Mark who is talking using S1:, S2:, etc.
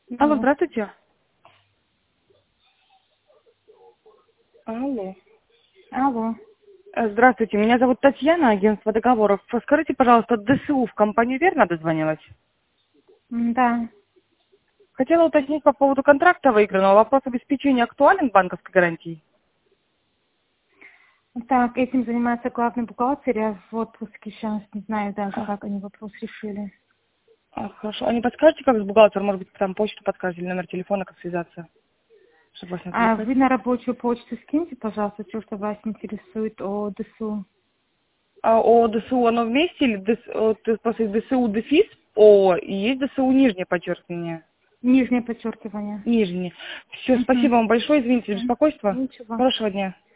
S1: Алло,
S2: Алло.
S1: здравствуйте. Алло.
S2: Алло.
S1: Здравствуйте, меня зовут Татьяна, агентство договоров. Скажите, пожалуйста, ДСУ в компанию «Верно» дозвонилась?
S2: Да.
S1: Хотела уточнить по поводу контракта выигранного. Вопрос обеспечения актуален банковской гарантией?
S2: Так, этим занимается главный бухгалтер. Я в отпуске сейчас не знаю даже,
S1: А,
S2: как они вопрос решили.
S1: хорошо. А не подскажете, как с бухгалтером, может быть, там почту подскажете или номер телефона, как связаться, чтобы вас не
S2: А
S1: отвлекать?
S2: вы на рабочую почту скиньте, пожалуйста, все, что вас интересует о ДСУ.
S1: А о ДСУ оно вместе или просто ДСУ дефис О, и есть ДСУ нижнее подчеркивание?
S2: Нижнее подчеркивание.
S1: Нижнее. Все,
S2: Угу.
S1: спасибо вам большое, извините за беспокойство.
S2: Ничего.
S1: Хорошего дня.